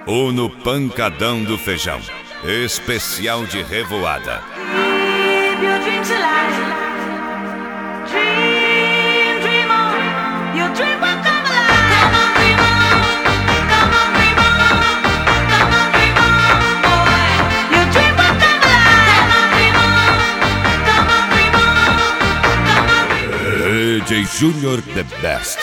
ou no Pancadão do Feijão, especial de revoada. DJ Junior the best.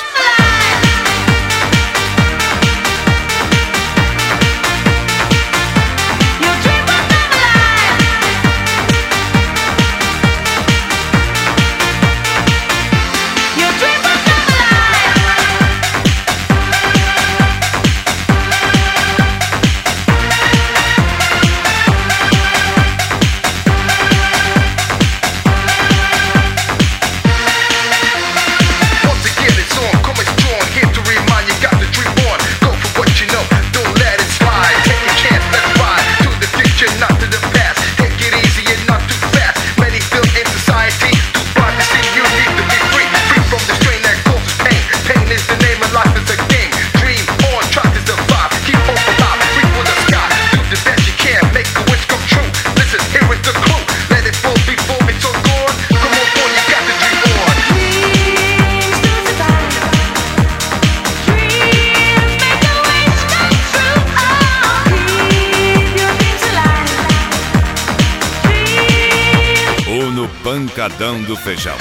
No Pancadão do Feijão.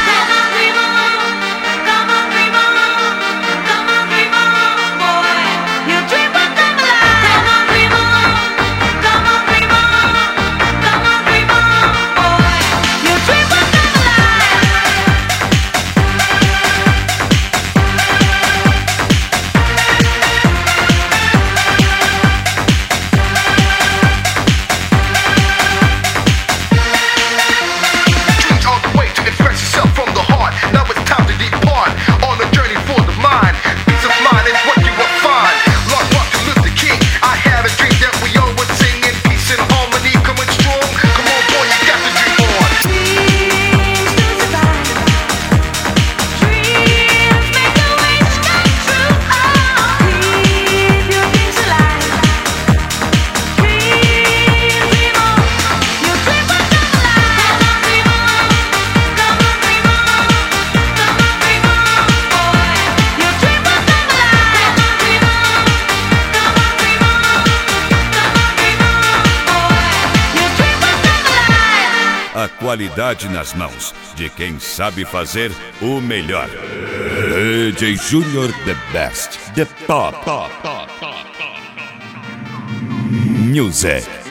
A qualidade nas mãos de quem sabe fazer o melhor. DJ Junior the best, the top. Music.